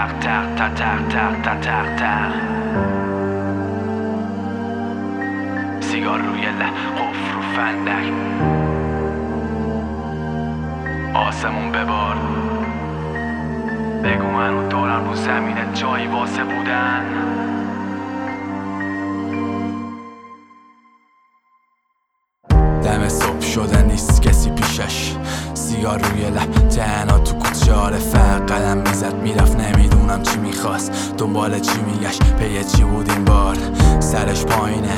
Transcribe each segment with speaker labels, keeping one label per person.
Speaker 1: تق تق تق تق تق تق تق تق. سیگار روی قفل رو فندک، آسمون ببار. بگو منو دارم رو زمینه جایی واسه بودن. دم صبح شده نیست کسی پیشش، سیگار روی لب، تنها تو کوچه فقط قدم میزد میرفت، نمیدونم چی میخواست، دنبال چی میگشت، پی چی بود این بار. سرش پایینه،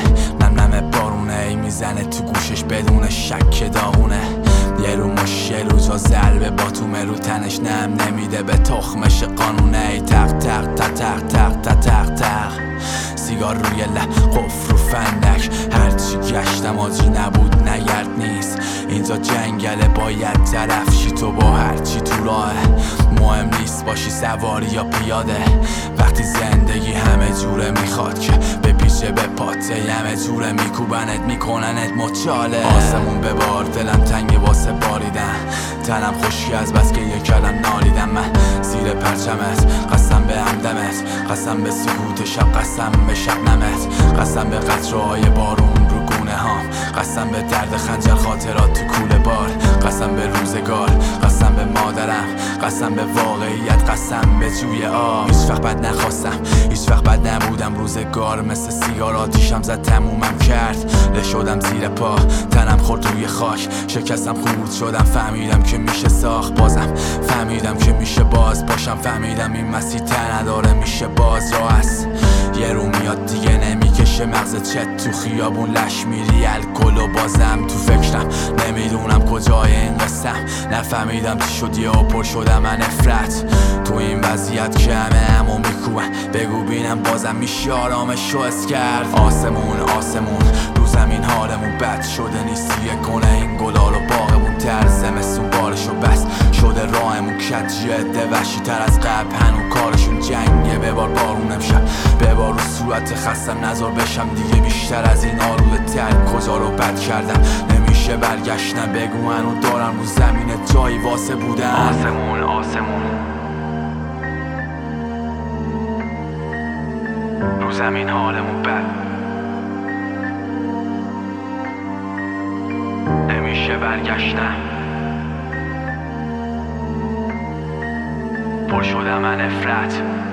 Speaker 1: نم بارونه، ای میزنه تو گوشش بدون شک داغونه. یه رو مش یه روزا ضربه باتومه رو تنش، نم نمیده به تخمش قانونه. ای تق تق تق تق تق تق تق تق. سیگار روی قفل رو فندک، هرچی گشتم آجی نبود نگرد نیست. اینجا جنگله باید طرف شی تو با هرچی تو راهه. مهم نیست باشی سواری یا پیاده، وقتی زندگی همه جوره میخواد که بپیچه به پاته، همه جوره میکوبنت میکننت مچاله. آسمون ببار دلم تنگه واسه باریدن، تنم خشکی از بس که یک کلم نالیدم. من زیر پرچمت قسم به همدمت، قسم به سکوت شب، قسم به شبنمت، قسم به قطره‌های بارون رو گونه هام، قسم به درد خنجر خاطرات تو کوله بار، قسم به روزگار، قسم به مادرم، قسم به واقعیت، قسم به جوی آب. هیچ وقت بد نخواستم، هیچ وقت بد نبودم. روزگار مثل سیگار آتیشم زد تمومم کرد. له شدم زیر پا، تنم خورد روی خاک، شکستم خورد شدم. فهمیدم که میشه ساخت بازم، فهمیدم که میشه باز باشم، فهمیدم این مسیر ته نداره، میشه باز راه است. یه رو میاد دیگه نمیکشه مغزت چت، تو خیابون لش میری الکل و بازم تو فکرم، نمیدونم کجای این قسم. نفهمیدم چی شد یه پر شدم من نفرت. تو این وضعیت که همه میکوبن، بگو بینم بازم میشه آرامش رو حس کرد. آسمون آسمون رو زمین حالمون بد شده نیست، یه کنه این گلال و باغمون تر، زمستون بارشو بس شده راهمون کج، جده وحشی تر از قبل هنو کارشون جنگه. ببار بارون امشب، ببار رو صورت خستم، نظر بشم دیگه بیشتر از این آلوده تر. کجا رو بد کردم نمیشه برگشتن، بگو منو دارم رو زمینه جایی واسه بودن. آسمون آسمون رو زمین حالمون بد، نمیشه برگشتن. پر شدم من نفرت.